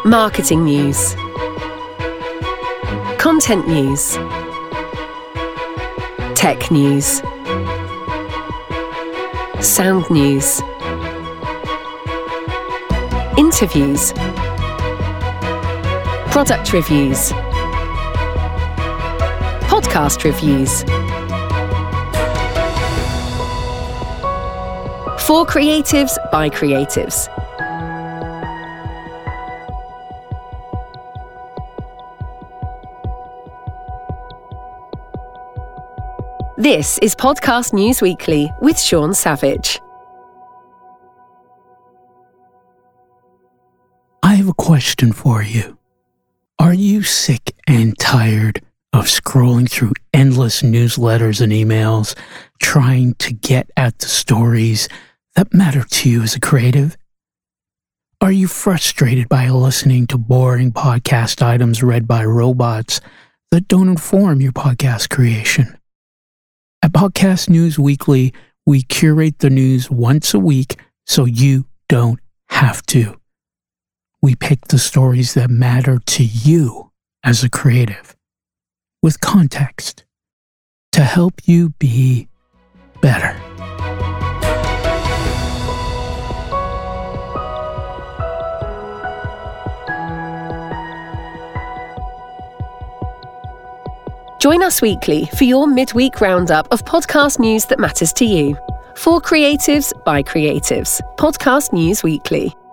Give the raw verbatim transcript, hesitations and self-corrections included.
Marketing news. Content news. Tech news. Sound news. Interviews. Product reviews. Podcast reviews. For creatives by creatives. This is Podcast News Weekly with Sean Savage. I have a question for you. Are you sick and tired of scrolling through endless newsletters and emails, trying to get at the stories that matter to you as a creative? Are you frustrated by listening to boring podcast items read by robots that don't inform your podcast creation? At Podcast News Weekly, we curate the news once a week so you don't have to. We pick the stories that matter to you as a creative, with context, to help you be better. Join us weekly for your midweek roundup of podcast news that matters to you. For creatives by creatives. Podcast News Weekly.